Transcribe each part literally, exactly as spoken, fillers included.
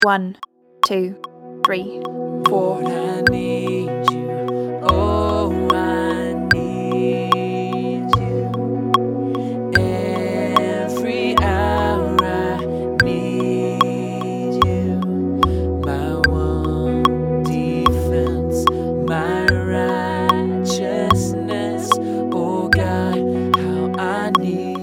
One, two, three, four. Lord, I need you. Oh, I need you. Every hour I need you. My one defense, my righteousness. Oh God, how I need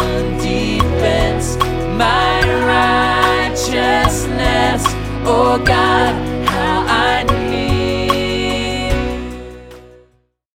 oh God.